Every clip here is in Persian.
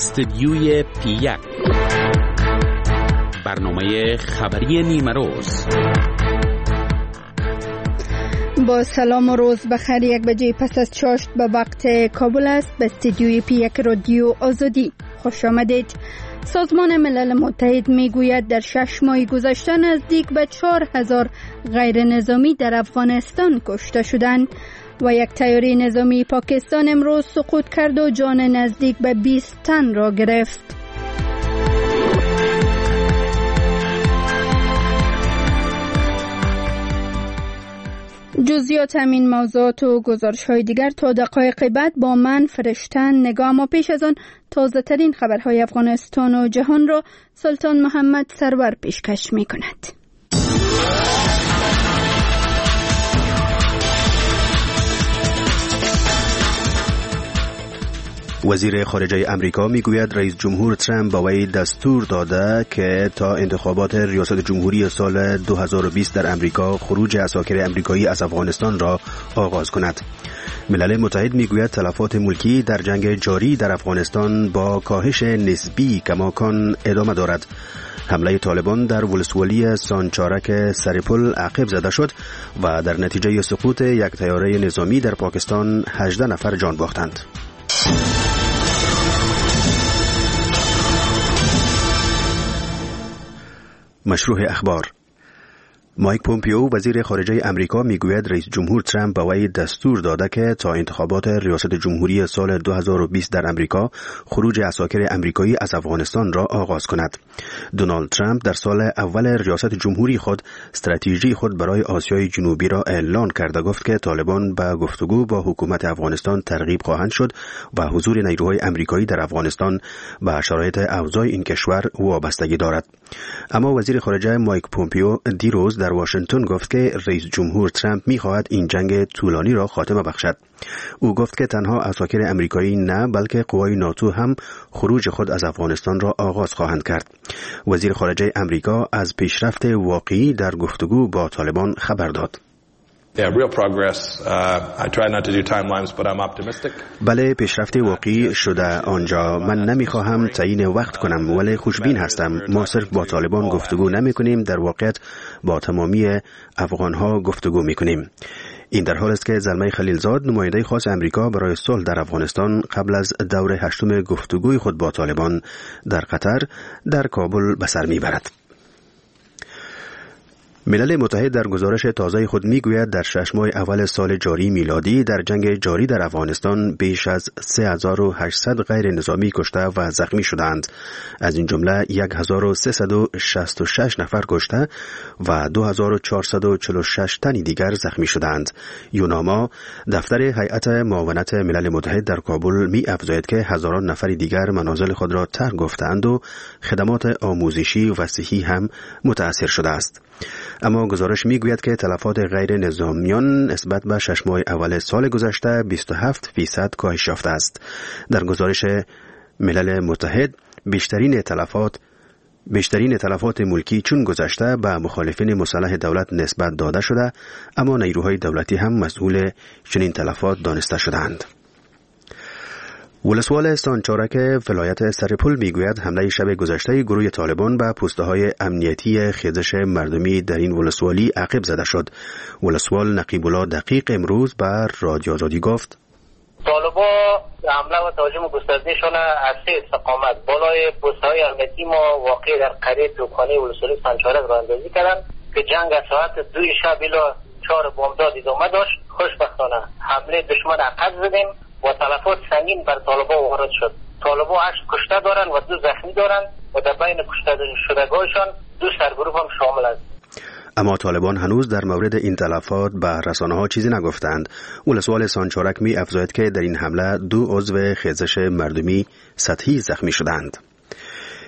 استدیوی پی1 برنامه خبری نیمه روز. با سلام و روز بخیر. 1 بجه پس از چاشت به وقت کابل است. به استدیوی پی1 رادیو آزادی خوش آمدید. سازمان ملل متحد میگوید در 6 ماه گذشته نزدیک به 4000 غیر نظامی در افغانستان کشته شدند و یک طیاره نظامی پاکستان امروز سقوط کرد و جان نزدیک به 20 تن را گرفت. جزئیات همین موضوعات و گزارش‌های دیگر تا دقایق بعد با من فرشتن نگاه. اما پیش از آن تازه ترین خبرهای افغانستان و جهان را سلطان محمد سرور پیشکش می‌کند. وزیر خارجه امریکا میگوید رئیس جمهور ترامپ با وی دستور داده که تا انتخابات ریاست جمهوری سال 2020 در امریکا خروج عساکر امریکایی از افغانستان را آغاز کند. ملل متحد میگوید تلفات ملکی در جنگ جاری در افغانستان با کاهش نسبی کماکان ادامه دارد. حمله طالبان در ولسوالی سانچارک سرپل عقب زده شد و در نتیجه سقوط یک طیاره نظامی در پاکستان 18 نفر جان باختند. مشروع اخبار. مایک پومپیو وزیر خارجه امریکا میگوید رئیس جمهور ترامپ به وی دستور داده که تا انتخابات ریاست جمهوری سال 2020 در امریکا خروج عساکر امریکایی از افغانستان را آغاز کند. دونالد ترامپ در سال اول ریاست جمهوری خود استراتژی خود برای آسیای جنوبی را اعلان کرده گفت که طالبان به گفتگو با حکومت افغانستان ترغیب خواهند شد و حضور نیروهای امریکایی در افغانستان به شرایط اوضاع این کشور وابستگی دارد. اما وزیر خارجه مایک پومپیو دیروز در واشنگتن گفت که رئیس جمهور ترامپ می‌خواهد این جنگ طولانی را خاتمه بخشد. او گفت که تنها عساکر امریکایی نه بلکه قوای ناتو هم خروج خود از افغانستان را آغاز خواهند کرد. وزیر خارجه امریکا از پیشرفت واقعی در گفتگو با طالبان خبر داد. بله، پیشرفت واقعی شده آنجا. من نمیخواهم تعیین وقت کنم ولی خوشبین هستم. ما صرف با طالبان گفتگو نمی کنیم، در واقع با تمامی افغانها گفتگو می کنیم. این در حال است که زلمه خلیلزاد نماینده خاص امریکا برای صلح در افغانستان قبل از دور 8 گفتگوی خود با طالبان در قطر در کابل به سر میبرد. ملل متحد در گزارش تازه خود میگوید در 6 ماه اول سال جاری میلادی در جنگ جاری در افغانستان بیش از 3800 غیر نظامی کشته و زخمی شدند. از این جمله 1366 نفر کشته و 2446 تن دیگر زخمی شدند. یوناما دفتر هیئت معاونت ملل متحد در کابل می افزاید که هزاران نفر دیگر منازل خود را ترک گفتند و خدمات آموزشی و صحی هم متاثر شده است. اما گزارش میگوید که تلفات غیر نظامیان نسبت به 6 ماه اول سال گذشته 27% کاهش یافته است. در گزارش ملل متحد بیشترین تلفات ملکی چون گذشته به مخالفین مسلح دولت نسبت داده شده، اما نیروهای دولتی هم مسئول چنین تلفات دانسته شدند. ولسوال سانچارک ولایت سرپل میگوید حمله شب گذشته گروه طالبان به پوسته‌های امنیتی خیزش مردمی در این ولسوالی عقب زده شد. ولسوال نقیب الله دقیق امروز به رادیو آزادی گفت طالبان حمله و تهاجم گستردهشان از 3 استقامت بالای پوسته‌های امنیتی ما واقع در قریه توپخانه ولسوالی سانچارک را اندازی کردند که جنگ از ساعت 2 شب الی 4 بامداد ادامه داشت. خوشبختانه حمله دشمن عقب زدیم و تلفات سنگین بر طالبان وارد شد. طالبان 8 کشته دارند و 2 زخمی دارند و در بین کشته شدگانشان 2 سرگروه هم شامل است. اما طالبان هنوز در مورد این تلفات به رسانه‌ها چیزی نگفتند. ولسوال سانچارک می افزاید که در این حمله 2 عضو خیزش مردمی سطحی زخمی شدند.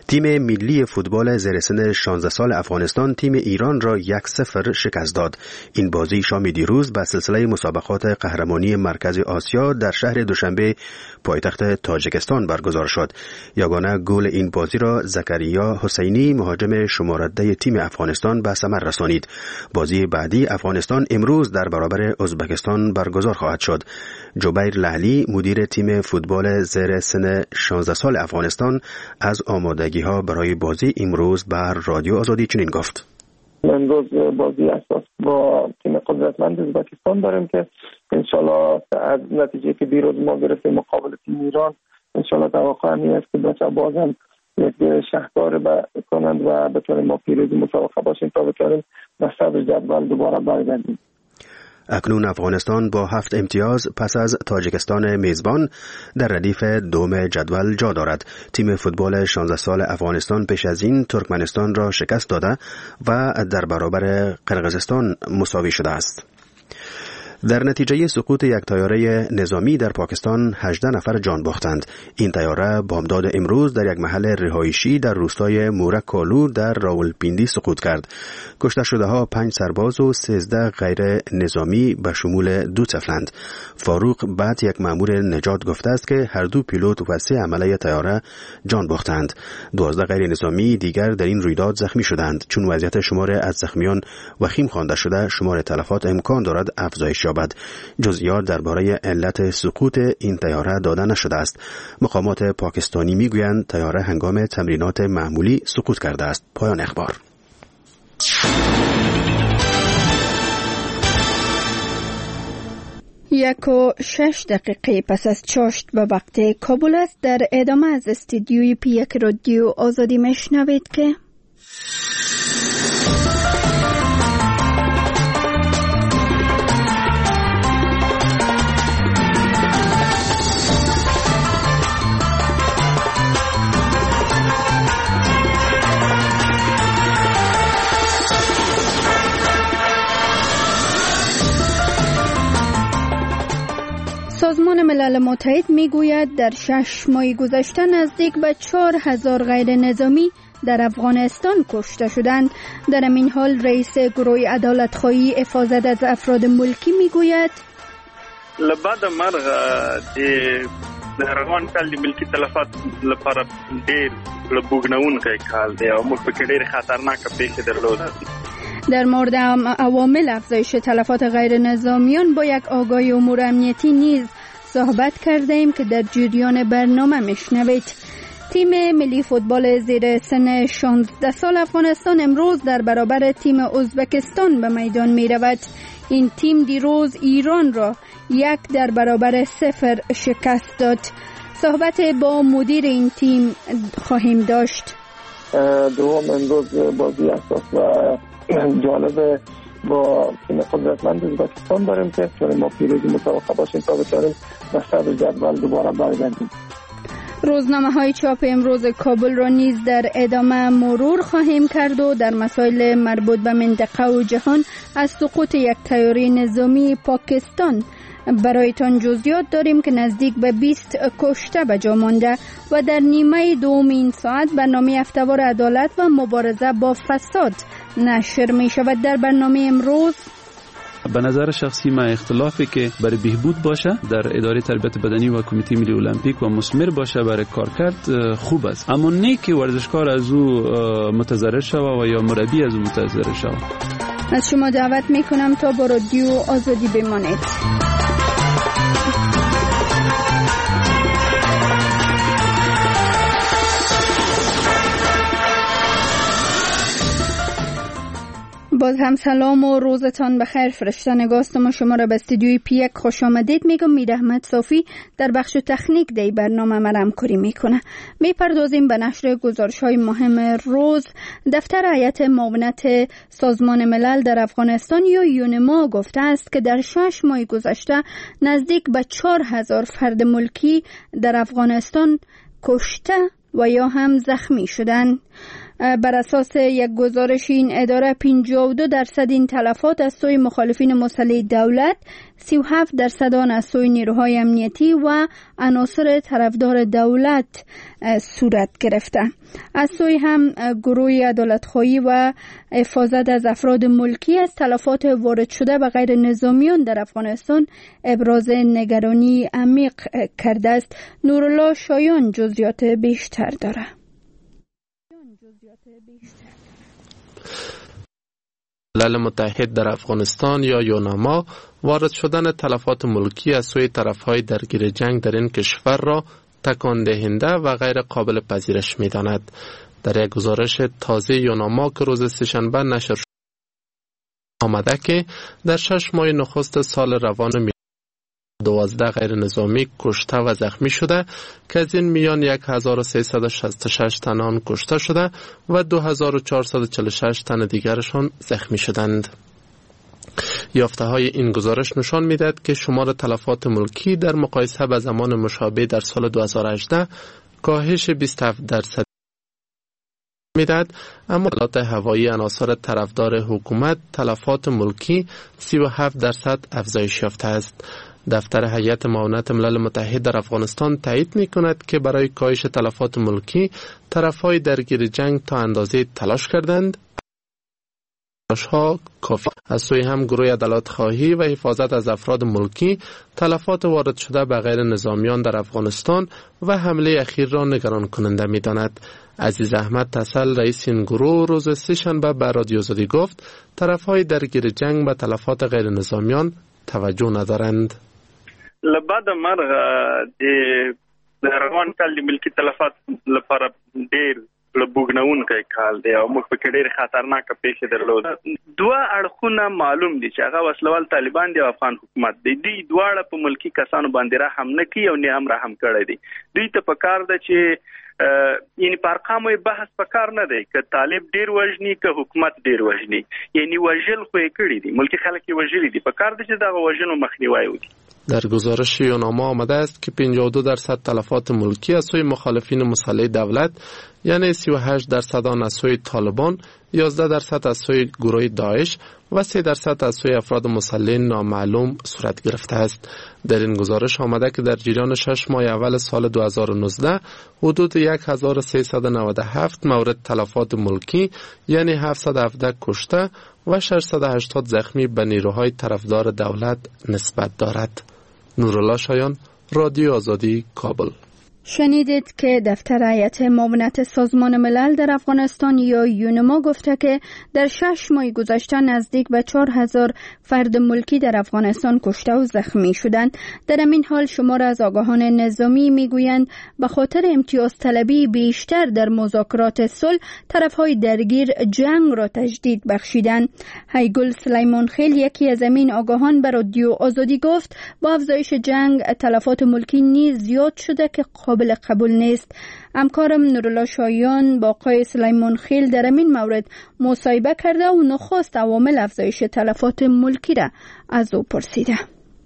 تیم ملی فوتبال زیر سن 16 سال افغانستان تیم ایران را 1-0 شکست داد. این بازی شام دیروز به سلسله مسابقات قهرمانی مرکز آسیا در شهر دوشنبه پایتخت تاجیکستان برگزار شد. یگانه گل این بازی را زکریا حسینی مهاجم شماره 10 تیم افغانستان به ثمر رسانید. بازی بعدی افغانستان امروز در برابر ازبکستان برگزار خواهد شد. جبیر لعلی مدیر تیم فوتبال زیر سن 16 سال افغانستان از آمادگی‌ها برای بازی امروز بر رادیو آزادی چنین گفت: امروز بازی اساس با تیم قدرتمند ازبکستان داریم که انشالله از نتیجه که دیروز ما گرفتیم مقابل تیم ایران انشالله توقع همی است که بچه بازم یک شهکار کنند و بتونیم ما پیروزی مسابقه باشیم تا بتونیم به صدر جدول دوباره برگردیم. اکنون افغانستان با 7 امتیاز پس از تاجیکستان میزبان در ردیف دوم جدول جا دارد. تیم فوتبال 16 سال افغانستان پیش از این ترکمنستان را شکست داده و در برابر قرقیزستان مساوی شده است. در نتیجه سقوط یک طیاره نظامی در پاکستان 18 نفر جان باختند. این طیاره بامداد امروز در یک محل رهایشی در روستای مورکالو در راولپیندی سقوط کرد. کشته شده ها 5 سرباز و 13 غیر نظامی به شمول 2 طفلند. فاروق بعد یک مأمور نجات گفته است که هر دو پیلوت و 3 عمله طیاره جان باختند. 12 غیر نظامی دیگر در این رویداد زخمی شدند. چون وضعیت شمار از زخمیان وخیم خوانده شده، شمار تلفات امکان دارد افزایش یابد. جزئیات درباره علت سقوط این طیاره داده نشده است. مقامات پاکستانی میگویند طیاره هنگام تمرینات معمولی سقوط کرده است. پایان اخبار. 1:06 پس از چاشت به وقت کابل است. در ادامه از استودیوی پی1 رادیو آزادی میشنوید که سازمان ملل متحد میگوید در 6 ماه گذشته نزدیک به 4000 غیر نظامی در افغانستان کشته شدند. در این حال رئیس گروه عدالت‌خواهی حفاظت از افراد ملکی میگوید لبعد مرغ د روان کال د ملکی تلفات لپاره ډېر لبوګنونکی کال دی او موږ په کې ډېر خطرناکه پیښې درلوده. در مورد عوامل افزایش تلفات غیر نظامیان با یک آگاهی امور امنیتی نیز صحبت کرده ایم که در جریان برنامه میشنوید. تیم ملی فوتبال زیر سن 16 سال افغانستان امروز در برابر تیم ازبکستان به میدان می رود. این تیم دیروز ایران را 1-0 شکست داد. صحبت با مدیر این تیم خواهیم داشت. دوم امروز بازی اساس و جالب با تیم قدرتمند ازبکستان داریم که چون ما پیروزی مسابقه باشیم تا بتونیم به صدر جدول دوباره برگردیم. روزنامه‌های چاپ امروز کابل را نیز در ادامه مرور خواهیم کرد و در مسائل مربوط به منطقه و جهان از سقوط یک طیاره نظامی پاکستان برایتان جزئیات داریم که نزدیک به 20 کشته به جا مانده و در نیمه دوم این ساعت برنامه هفته‌وار عدالت و مبارزه با فساد نشر می شود. در برنامه امروز به نظر شخصی من اختلافی که برای بهبود باشه در اداره تربیت بدنی و کمیته ملی المپیک و مثمر باشه برای کارکرد خوب است، اما نه که ورزشکار از او متضرر شود و یا مربی از او متضرر شود. از شما دعوت می کنم تا با رادیو آزادی بمانید. باز هم سلام و روزتان بخیر. فرشته نگاستم و شما را به استودیوی پی1 خوش آمدید میگم. میر احمد صافی در بخش تکنیک دی برنامه ما همکاری میکنه. میپردازیم به نشر گزارش‌های مهم روز. دفتر هیئت معاونت سازمان ملل در افغانستان یا یونما گفته است که در 6 ماه گذشته نزدیک به 4000 فرد ملکی در افغانستان کشته و یا هم زخمی شدند. بر اساس یک گزارش این اداره 52% این تلفات از سوی مخالفین مسلح دولت، 37% آن از سوی نیروهای امنیتی و عناصر طرفدار دولت صورت گرفته. از سوی هم گروه عدالت‌خواهی و حفاظت از افراد ملکی از تلفات وارد شده به غیر نظامیان در افغانستان ابراز نگرانی عمیق کرده است. نورالله شایان جزئیات بیشتر داره. ملل متحد در افغانستان یا یوناما وارد شدن تلفات ملکی از سوی طرفهای درگیر جنگ در این کشور را تکان دهنده و غیر قابل پذیرش می‌داند. در یک گزارش تازه یوناما که روز سه‌شنبه نشر شد آمده که در 6 ماه نخست سال روان 12 غیر نظامی کشته و زخمی شده که از این میان 1366 تن آن کشته شده و 2446 تن دیگرشان زخمی شدند. یافته های این گزارش نشان می‌دهد که شمار تلفات ملکی در مقایسه با زمان مشابه در سال 2018 کاهش 27% می‌دهد، اما اطلاعات هوایی عناصر طرفدار حکومت تلفات ملکی 37% افزایش یافته است. دفتر هیئت معاونت ملل متحد در افغانستان تایید می‌کند که برای کاهش تلفات ملکی طرف‌های درگیر جنگ تا اندازه تلاش کردند. کافی. از سوی هم گروه عدالت‌خواهی و حفاظت از افراد ملکی تلفات وارد شده به غیر نظامیان در افغانستان و حمله اخیر را نگران کننده می‌داند. عزیز احمد تسل رئیس این گروه روز سه‌شنبه به رادیو آزادی گفت طرف‌های درگیر جنگ به تلفات غیر نظامیان توجه ندارند. لبعد مرغ د روان کال د ملکی تلفات لپاره ډېر لبوګنونکی کال دی او موږ په کې ډېر خطرناکه پیښې درلود. دوه اړخونه معلوم دي چې هغه وسلوال طالبان دي او افغان حکومت دی. دوی دواړه په ملکی کسانو باندې رحم نه کوي او نه هم رحم کړی دی. دوی ته پکار ده چې یعنی په ارقامو بحث پکار نه دی که طالب ډیر وژني که حکومت ډیر وژني، یعنی وژل خو یې کړی دي، ملکی خلک یې وژلي دي، پکار ده چې دا وژنو مخنیوی وکړي. در گزارش یوناما آمده است که 52% تلفات ملکی از سوی مخالفین مسلح دولت، یعنی 38% آن از سوی طالبان، 11% از سوی گروه داعش و 3% از سوی افراد مسلح نامعلوم صورت گرفته است. در این گزارش آمده که در جریان 6 ماه اول سال 2019 حدود 1397 مورد تلفات ملکی، یعنی 717 کشته و 680 زخمی به نیروهای طرفدار دولت نسبت دارد. نورالله شایان، رادیو آزادی، کابل. شنیدید که دفتر هیئت معاونت سازمان ملل در افغانستان یا یونما گفته که در 6 ماه گذشته نزدیک به 4000 فرد ملکی در افغانستان کشته و زخمی شدند. در این حال شمار از آگاهان نظامی میگویند به خاطر امتیاز طلبی بیشتر در مذاکرات صلح طرفهای درگیر جنگ را تجدید بخشیدند. هیگل سلیمان خیل یکی از این آگاهان به رادیو آزادی گفت با افزایش جنگ تلفات ملکی نیز زیاد شده که قابل قبول نیست. همکارم نورالله شایان با آقای سلیمان خیل در این مورد مصاحبه کرده و نخست عوامل افزایش تلفات ملکی را از او پرسیده.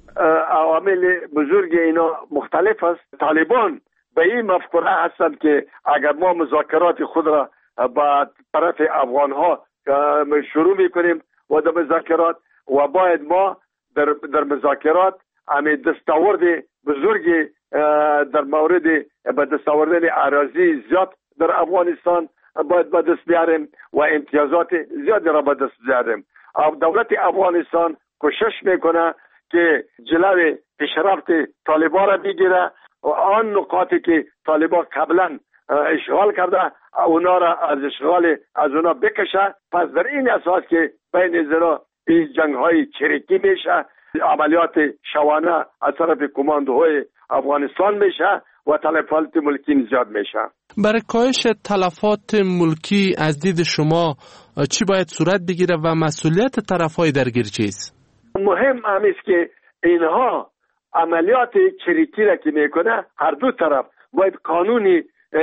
عوامل بزرگ اینا مختلف است. طالبان به این مفکوره هستند که اگر ما مذاکرات خود را با طرف افغان ها شروع میکنیم و در مذاکرات و باید ما در مذاکرات همین دستاورد بزرگی در مورد به دست آوردن اراضی زیاد در افغانستان باید به دست بیاریم و امتیازات زیادی را به دست بیاریم. دولت افغانستان کوشش میکنه که جلوی پیشرفت طالبان را بگیره و آن نقاطی که طالبان قبلا اشغال کرده اونا را از اشغال از اونا بکشه. پس در این اساس که بین زنا این جنگ های چریکی میشه، عملیات شوانه از طرف کماندوهای افغانستان میشه و تلفات ملکی زیاد میشه. برای کاهش تلفات ملکی از دید شما چی باید صورت بگیره و مسئولیت طرفهای درگیر چیست؟ مهم است که اینها عملیات چریکی را که میکنه هر دو طرف باید قانونی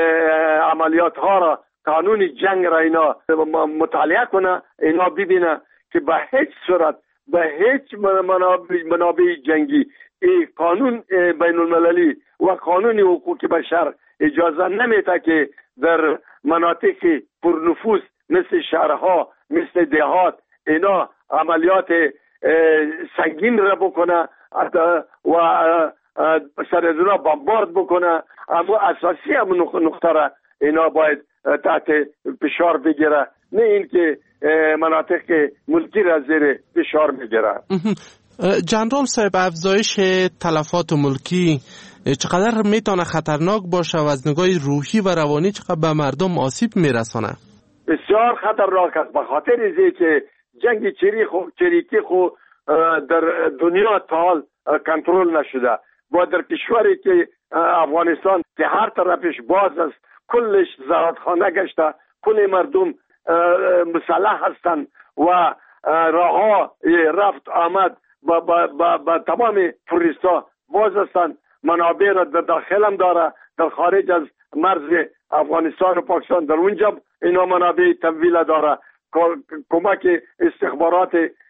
عملیات ها را، قانونی جنگ را اینا مطالعه کنه، اینا ببینه که به هیچ صورت به هیچ منابع جنگی قانون بین المللی و قانون حقوق بشر اجازه نمیده که در مناطق پرنفوس مثل شهرها مثل دهات اینا عملیات سنگین را بکنه و سر از اونا بمبارد بکنه، اما اساسی هم نقطه را اینا باید تحت فشار بگیره، نه اینکه مناطق ملکی را زیر فشار بگیره. جنرال صاحب، افزایش تلفات ملکی چقدر میتونه خطرناک باشه و از نگاه روحی و روانی چقدر به مردم آسیب میرسانه؟ بسیار خطرناک است، به خاطر اینکه که جنگ چریکی خو در دنیا تا حال کنترل نشده و در کشوری که افغانستان که هر طرفش باز است، کلش زهادخانه گشته، کل مردم مسلح هستند و راهها رفت آمد با تمام توریستا باز هستند. منابع را در داخل هم داره، در خارج از مرز افغانستان و پاکستان در اونجا اینا منابع تمویل داره. کمک استخبارات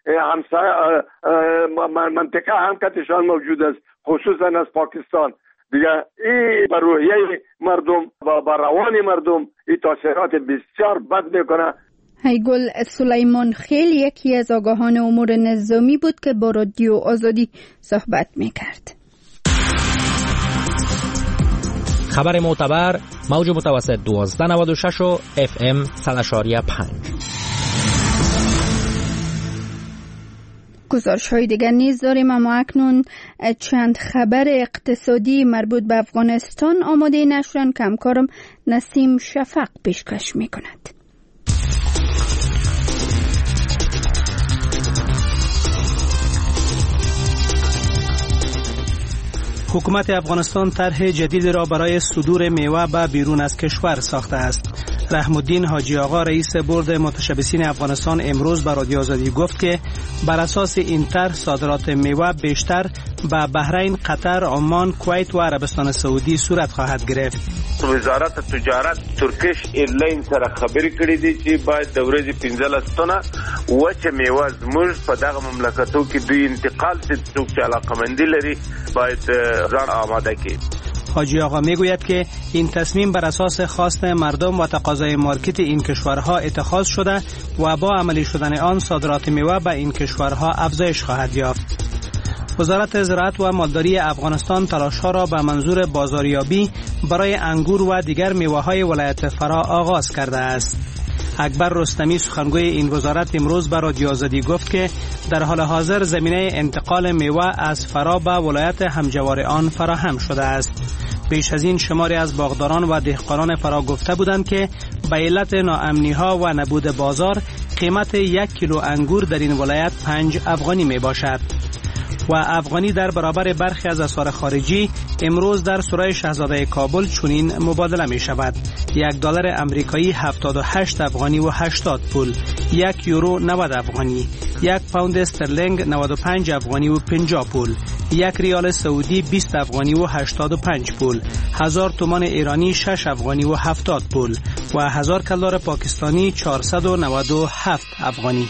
منطقه هم کتشان موجود است، خصوصا از پاکستان. دیگه این بر روحیه مردم و بر روان مردم این تاثیرات بسیار بد میکنه. هیگل سلیمان خیل یکی از آگاهان امور نظامی بود که با رادیو آزادی صحبت میکرد. خبر معتبر، موج متوسط 1296 و FM 100.5. گزارش های دیگر نیز داریم، اما اکنون چند خبر اقتصادی مربوط به افغانستان آماده نشرن که همکارم نسیم شفق پیشکش می کند. حکومت افغانستان طرح جدید را برای صدور میوه به بیرون از کشور ساخته است. رحم الدین حاجی آقا رئیس بورد متشبثین افغانستان امروز به رادیو آزادی گفت که بر اساس این طرح صادرات میوه بیشتر به بحرین، قطر، عمان، کویت و عربستان سعودی صورت خواهد گرفت. وزارت تجارت ترکیش ایرلاین سره خبرې کړې دي چې باید د ورځې 15 تنه وچه میوه زموږ په دغه مملکتو کې دوی انتقال څوک چې علاقمندي لري باید ځان آماده کړي. حاجی آقا میگوید که این تصمیم بر اساس خواست مردم و تقاضای مارکت این کشورها اتخاذ شده و با عملی شدن آن صادرات میوه به این کشورها افزایش خواهد یافت. وزارت زراعت و مالداری افغانستان تلاش‌ها را به منظور بازاریابی برای انگور و دیگر میوه‌های ولایت فرا آغاز کرده است. اکبر رستمی سخنگوی این وزارت امروز به رادیو آزادی گفت که در حال حاضر زمینه انتقال میوه از فرا به ولایت همجوار آن فراهم شده است. پیش از این شماری از باغداران و دهقانان فرا گفته بودند که به علت ناامنی‌ها و نبود بازار قیمت 1 کیلو انگور در این ولایت 5 افغانی می باشد. و افغانی در برابر برخی از اسعار خارجی امروز در سرای شاهزاده کابل چنین مبادله می شود: $1 امریکایی 78 افغانی و 80 پول، 1 یورو 90 افغانی، 1 پوند استرلینگ 95 افغانی و 50 پول، 1 ریال سعودی 20 افغانی و 85 پول، 1000 تومان ایرانی 6 افغانی و 70 پول و 1000 کلدار پاکستانی 497 افغانی.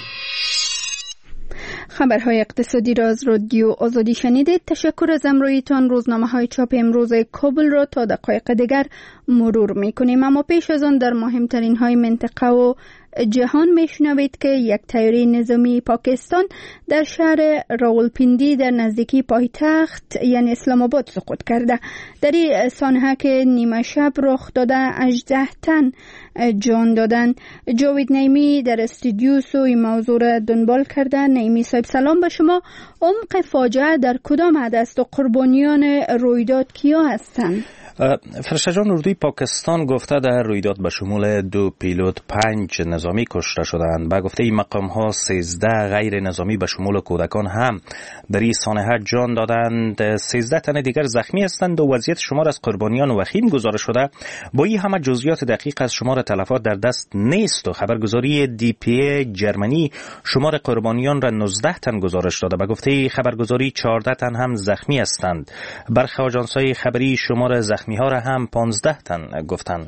خبرهای اقتصادی را از رادیو آزادی شنیدید. تشکر از همراهیتان. روزنامه‌های چاپ امروز کابل را تا دقایق دیگر مرور می‌کنیم، اما پیش از آن در مهمترین های منطقه و جهان میشنوید که یک طیاره نظامی پاکستان در شهر راولپیندی در نزدیکی پایتخت یعنی اسلام آباد سقوط کرده. در این سانحه که نیمه شب رخ داده 18 تن جان دادن. جاوید نیمی در استودیو سوی موضوع را دنبال کرده. نیمی صاحب سلام به شما. عمق فاجعه در کدام حد است و قربانیان رویداد کیا هستند؟ فرشته جان، اردوی پاکستان گفته در رویداد به شمول 2 پیلوت 5 نظامی کشته شدند. به گفته این مقام ها 13 غیر نظامی به شمول کودکان هم در این سانحه جان دادند. 13 تن دیگر زخمی هستند و وضعیت شمار از قربانیان وخیم گزارش شده. با این همه جزئیات دقیق از شمار تلفات در دست نیست و خبرگزاری DPA جرمنی شمار قربانیان را 19 تن گزارش داده. به گفته خبرگزاری 14 تن هم زخمی هستند. برخی آژانس‌های خبری شمار زخمی ها را هم 15 تن گفتند.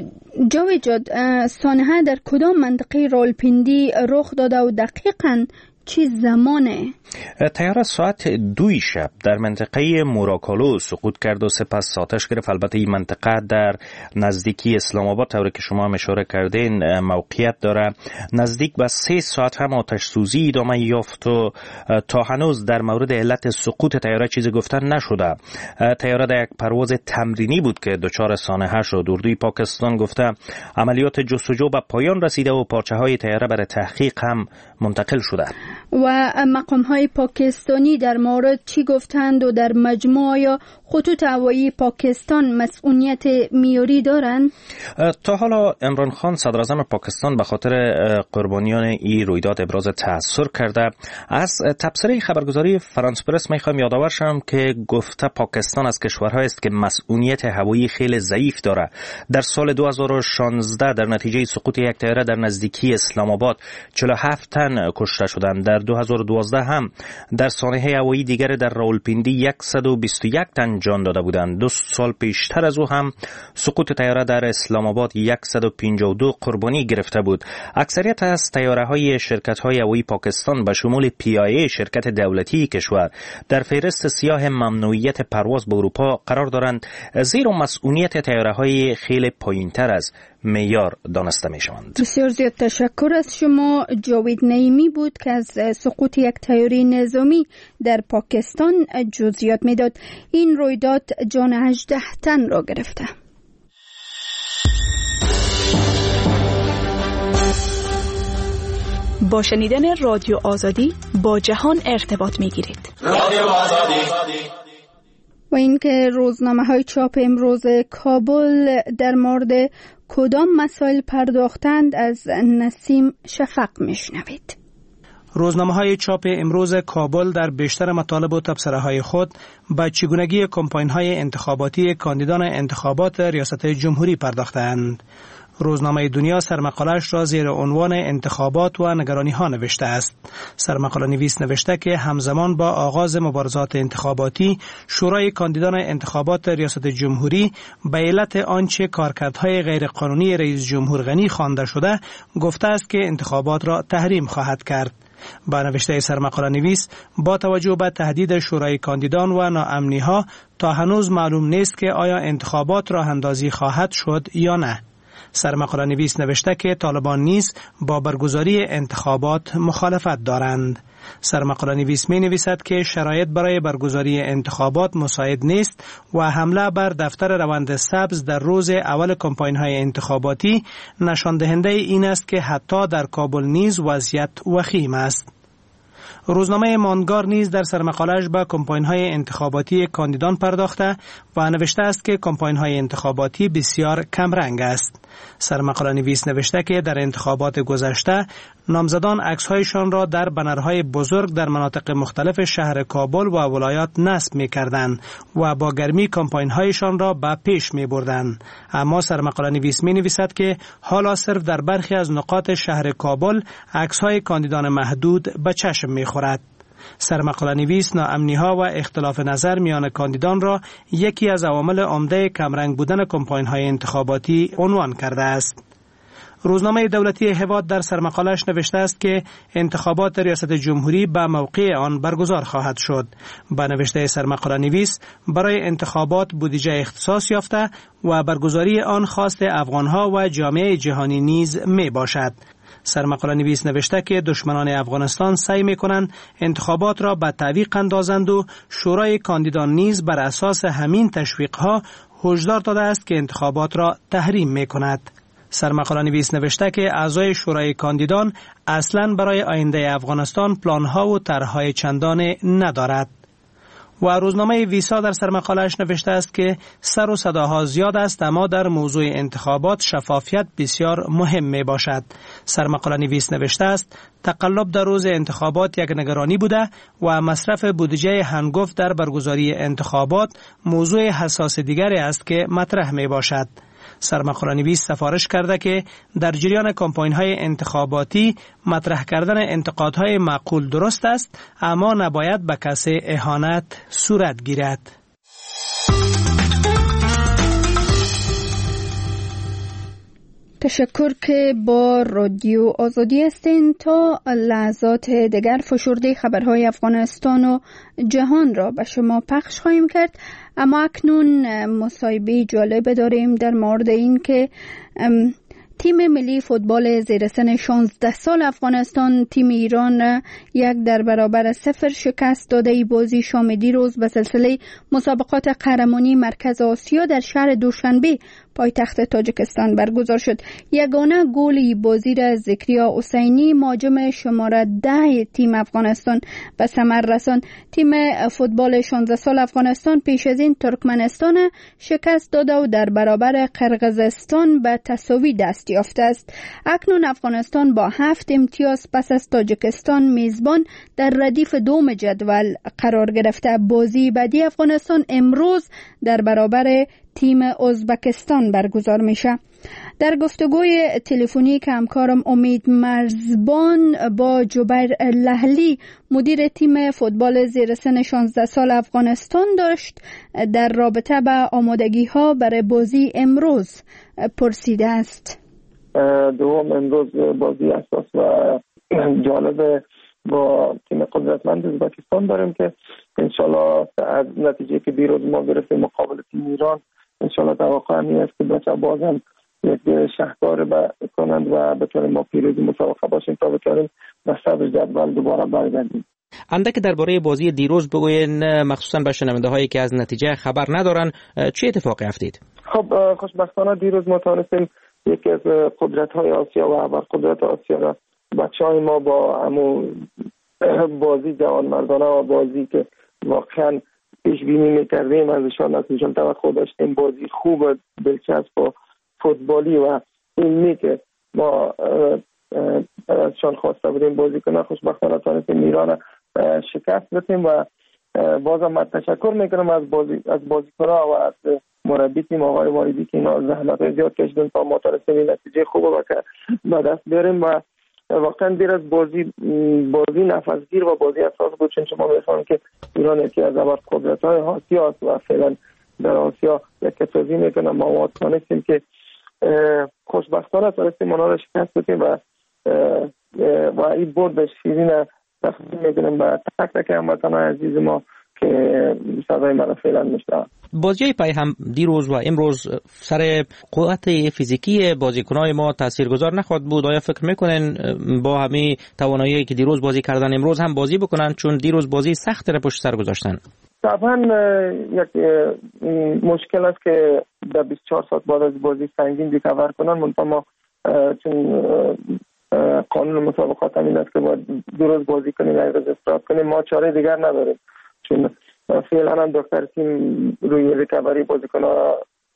جاوید جاد، سانحه در کدام منطقه راولپیندی رخ داده و دقیقاً چه زمانه؟ طیاره ساعت 2 شب در منطقه موراکالو سقوط کرد و سپس آتش گرفت. البته این منطقه در نزدیکی اسلام آباد، طوری که شما هم اشاره کردین، موقعیت داره. نزدیک به 3 ساعت هم آتش سوزی ادامه یافت و تا هنوز در مورد علت سقوط طیاره چیزی گفتن نشده. طیاره در یک پرواز تمرینی بود که دچار سانحه شد. اردوی پاکستان گفته عملیات جستجو به پایان رسیده و پارچه های طیاره برای تحقیق هم منتقل شده. و مقام های پاکستانی در مورد چی گفتند و در مجموع یا خطوط هوایی پاکستان مسئولیت میاری دارند؟ تا حالا عمران خان صدر اعظم پاکستان به خاطر قربانیان این رویداد ابراز تأثیر کرده. از تبصره خبرگزاری فرانس پرس میخوام یادآور شم که گفته پاکستان از کشورهایی است که مسئولیت هوایی خیلی ضعیف داره. در سال 2016 در نتیجه سقوط یک طیاره در نزدیکی اسلام آباد 47 تن کشته شدند. در 2012 هم در سانحه هوایی دیگر در راولپیندی 121 تن جان داده بودند. 2 سال پیشتر از او هم سقوط طیاره در اسلام آباد 152 قربانی گرفته بود. اکثریت از طیاره‌های شرکت‌های هوایی پاکستان به شمول PIA شرکت دولتی کشور در فهرست سیاه ممنوعیت پرواز به اروپا قرار دارند، زیرا مسئولیت طیاره‌های خیلی پایین‌تر از معیار دانسته می‌شوند. بسیار زیاد تشکر از شما. جاوید نعیمی بود که از سقوط یک طیاره نظامی در پاکستان جزئیات میداد. این رویداد جان 18 تن را گرفته. با شنیدن رادیو آزادی با جهان ارتباط میگیرید. رادیو آزادی. و اینکه روزنامه‌های چاپ امروز کابل در مورد کدام مسائل پرداختند از نسیم شفق میشنوید. روزنامه‌های چاپ امروز کابل در بیشتر مطالب و تبصره‌های خود به چگونگی کمپاین‌های انتخاباتی کاندیدان انتخابات ریاست جمهوری پرداختند. روزنامه دنیا سرمقاله‌اش را زیر عنوان انتخابات و نگرانی‌ها نوشته است. سرمقاله نویس نوشته که همزمان با آغاز مبارزات انتخاباتی، شورای کاندیدان انتخابات ریاست جمهوری به علت آنچه کارکردهای غیرقانونی رئیس جمهور غنی خوانده شده، گفته است که انتخابات را تحریم خواهد کرد. با نوشته سرمقاله نویس، با توجه به تهدید شورای کاندیدان و ناامنی‌ها تا هنوز معلوم نیست که آیا انتخابات راه اندازی خواهد شد یا نه. سرمقاله نویس نوشته که طالبان نیز با برگزاری انتخابات مخالفت دارند. سرمقاله نویس می نویسد که شرایط برای برگزاری انتخابات مساعد نیست و حمله بر دفتر روند سبز در روز اول کمپاین‌های انتخاباتی نشان دهنده این است که حتی در کابل نیز وضعیت وخیم است. روزنامه ماندگار نیز در سرمقاله‌اش به کمپاین‌های انتخاباتی کاندیدان پرداخته و نوشته است که کمپاین‌های انتخاباتی بسیار کمرنگ است. سرمقاله نویس نوشته که در انتخابات گذشته نامزدان عکس‌هایشان را در بنرهای بزرگ در مناطق مختلف شهر کابل و ولایات نصب می‌کردند و با گرمی کمپاین‌هایشان را به پیش می‌بردند. اما سرمقاله نویس می‌نویسد که حالا صرف در برخی از نقاط شهر کابل عکس‌های کاندیدان محدود به چشم می‌خورد. سرمقاله نویس ناامنی‌ها و اختلاف نظر میان کاندیدان را یکی از عوامل عمده کمرنگ بودن کمپاین‌های انتخاباتی عنوان کرده است. روزنامه دولتی هواد در سرمقاله‌اش نوشته است که انتخابات ریاست جمهوری به موقع آن برگزار خواهد شد. با نوشته سرمقاله نویس، برای انتخابات بودجه اختصاص یافته و برگزاری آن خواست افغان‌ها و جامعه جهانی نیز می باشد. سرمقاله نویس نوشته که دشمنان افغانستان سعی می‌کنند انتخابات را به تعویق اندازند و شورای کاندیدان نیز بر اساس همین تشویق‌ها هشدار داده است که انتخابات را تحریم می‌کند. سرمقاله نویس نوشته که اعضای شورای کاندیدان اصلاً برای آینده افغانستان پلان‌ها و طرح‌های چندانی ندارد. و روزنامه ویسا در سرمقاله‌اش نوشته است که سر و صداها زیاد است، اما در موضوع انتخابات شفافیت بسیار مهم می باشد. سرمقاله نویس نوشته است تقلب در روز انتخابات یک نگرانی بوده و مصرف بودجه هنگفت در برگزاری انتخابات موضوع حساس دیگری است که مطرح می باشد. سرمقاله نویس سفارش کرده که در جریان کمپاین‌های انتخاباتی مطرح کردن انتقادهای معقول درست است، اما نباید به کسی اهانت صورت گیرد. تشکر که با رادیو آزادی هستین. تا لحظات دیگر فشرده خبرهای افغانستان و جهان را به شما پخش خواهیم کرد، اما اکنون مصاحبه جالب داریم در مورد این که تیم ملی فوتبال زیر سن 16 سال افغانستان تیم ایران 1-0 شکست داده. ای بازی شام دیروز به سلسله مسابقات قهرمانی مرکز آسیا در شهر دوشنبه پایتخت تاجیکستان برگزار شد. یگانه گل بازی را ذکریا حسینی مهاجم شماره 10 تیم افغانستان به ثمر رساند. تیم فوتبال 16 سال افغانستان پیش از این ترکمنستان شکست داده و در برابر قرقیزستان به تساوی دست یافته است. اکنون افغانستان با 7 امتیاز پس از تاجیکستان میزبان در ردیف دوم جدول قرار گرفته. بازی بعدی افغانستان امروز در برابر تیم ازبکستان برگزار میشه. در گفتگوی تلفنی که همکارم امید مرزبان با جبیر لهلی مدیر تیم فوتبال زیر سن 16 سال افغانستان داشت، در رابطه به آمادگی ها برای بازی امروز پرسیده است. دوم امروز بازی اساس و جالب با تیم قدرتمند ازبکستان داریم که انشالله از نتیجه که دیروز ما گرفتیم مقابل تیم ایران، انشالله توقع همی است که بچه بازم یک شهکار کنند و بتونیم ما پیروزی مسابقه باشیم تا بتونیم به صدر جدول دوباره برگردیم. اندک درباره بازی دیروز بگوین، مخصوصا به شنونده هایی که از نتیجه خبر ندارن، چه اتفاقی افتید؟ خب خوشبختانه دیروز ما تونستیم یکی از قدرت های آسیا و ابرقدرت آسیا را بچه های ما با همون بازی جوان مردانه و بازی که واقعا پیش بینی میکردیم ازشان توقع داشتیم، بازی خوب دلچسب و فوتبالی و علمی که ما ازشان خواسته بودیم بازی کنه، خوشبختانه تونستیم ایران شکست بدیم و بازم من تشکر میکنم از بازیکن‌ها و از مربی تیم آقای واریدی که اینا زحمت زیاد کشیدن تا ما تونستیم نتیجه خوب و به دست بیاریم و واقعا دیر از بازی نفسگیر و بازی اساس بود، چون شما می‌فهمید که ایران یکی از ابرقدرت‌های آسیا است و فعلا در آسیا یک کسازی میکنه. ما تونستیم که خوشبختانه تونستیم اونا را شکست بدیم و این برد شیرین تقدیم میکنیم به تک تک هموطنان عزیز ما که صدای من فعلا میشنوند. بازی پای هم دیروز و امروز سر قوت فیزیکی بازیکنان ما تاثیرگذار نخواهد بود؟ آیا فکر میکنن با همین توانایی که دیروز بازی کردن امروز هم بازی بکنن، چون دیروز بازی سخت را پشت سر گذاشتن؟ طبعا یک مشکل است که در 24 ساعت بعد از بازی سنگین ریکاور کنن، منتها ما چون قانون مسابقات همین است که باید دو روز بازی کنیم و یک روز استراحت کنیم، ما چاره دیگر نداریم، چون فعلا هم دکتر تیم روی ریکاوری بازیکن‌ها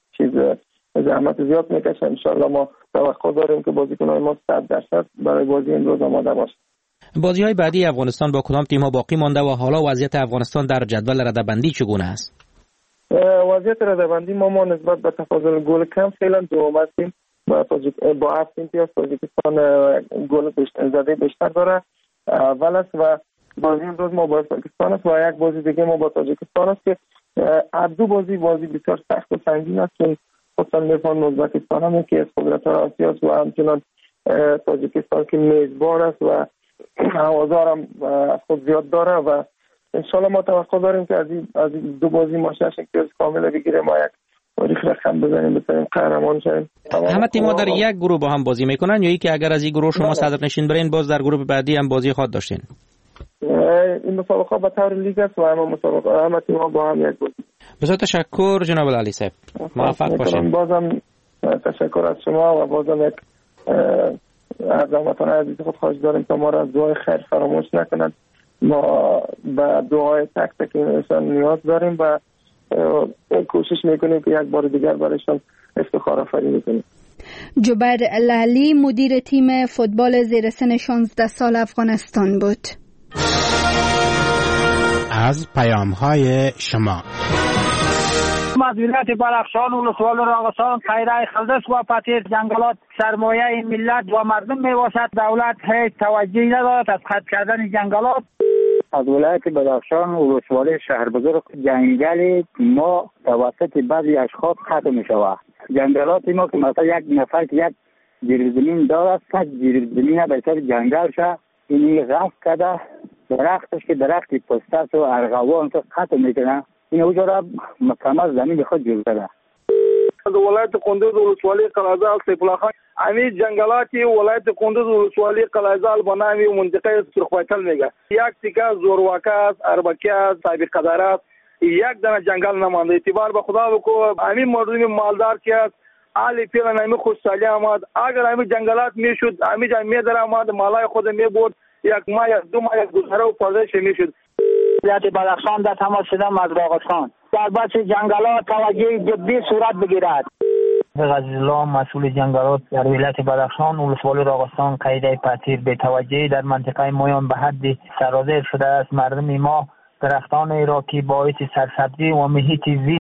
زحمت زیاد میکشه. انشالله ما توقع داریم که بازیکن‌های ما 100% برای بازی امروز آماده باشه. بازی‌های بعدی افغانستان با کدام تیم‌ها باقی مانده و حالا وضعیت افغانستان در جدول رده‌بندی چگونه است؟ وضعیت رده‌بندی ما نسبت به تفاضل گل کم فعلا دوم هستیم با 7 امتیاز. تاجیکستان گل بیشتر داره اول است و بازی امروز ما با پاکستان است و یک بازی دیگه ما با تاجیکستان است که دو بازی بسیار سخت و سنگین است، چون خصوصا میفهمم ازبکستان هم یکی از قدرت‌های آسیا است و همچنان تاجیکستان که میزبان است و هوادار هم خود زیاد داره و انشالله ما توقع داریم که از این دو بازی ما 6 امتیاز کامل بگیریم و یک تاریخ رقم بزنیم بتونیم قهرمان شویم. همه تیم‌ها در یک گروه با هم بازی میکنن یا اینکه اگر از این گروه شما صدرنشین برین باز در گروه بعدی هم بازی خود داشتین؟ این مسابقه به طور لیگ است و همه تیم‌ها با هم یک بازی. بسیار تشکر جناب علی صاحب، موفق باشید. بازم تشکر از شما و بازم یک از هموطنان عزیز خود خواهش داریم تا ما را از دعای خیر فراموش نکنند. ما به دعای تک تک اینشان نیاز داریم و کوشش میکنیم که یک بار دیگر برایشان افتخار آفرینی کنیم. جبیر لهلی مدیر تیم فوتبال زیر سن 16 سال افغانستان بود. از پیام‌های شما مدیریت بدخشان ولسوالی راغستان خیره خلدس و پتیر جنگلات سرمایه ملت و مردم میباشد. دولت هیچ توجهی ندارد از قطع کردن جنگلات. از ولایت بدخشان ولسوالی شهر بزرگ جنگل ما توسط بعضی اشخاص قطع می شود. جنگلات ما که مثلا یک نفر که یک زمین دارد که زمین به سر جنگل شد اینی غف کرده درختش که درختی پستاس و ارغوان تو قطع میکنه این اوجا را مکمل زمین خود جور کرده. از ولایت کندوز ولسوالی قلعه‌زال سیف الله خان امی جنگلاتی ولایت کندوز ولسوالی قلعه‌زال بنامی منطقه سرخپایتل میگه یک تیکه زورواکه است اربکی است صاحب قدر است یک دانه جنگل نمانده اعتبار به خدا بکو امی مردم مالدار که است علی پیران امی خوشحالی آمد اگر امی جنگلات میشد امی جان می در آمد مالای خود می بود یک ماه یک دو ماه گذره و پردش میشد. ولایت بدخشان در تماس شدم از راغستان در بخش جنگلات توجه جدی صورت بگیرد. غزیرالله مسئول جنگلات در ولایت بدخشان ولسوالی راغستان قاعده پذیر به توجهی در منطقه مایان به حد سرازیر شده است. مردم ما درختان عراقی باعث سرسبزی و محیط زیست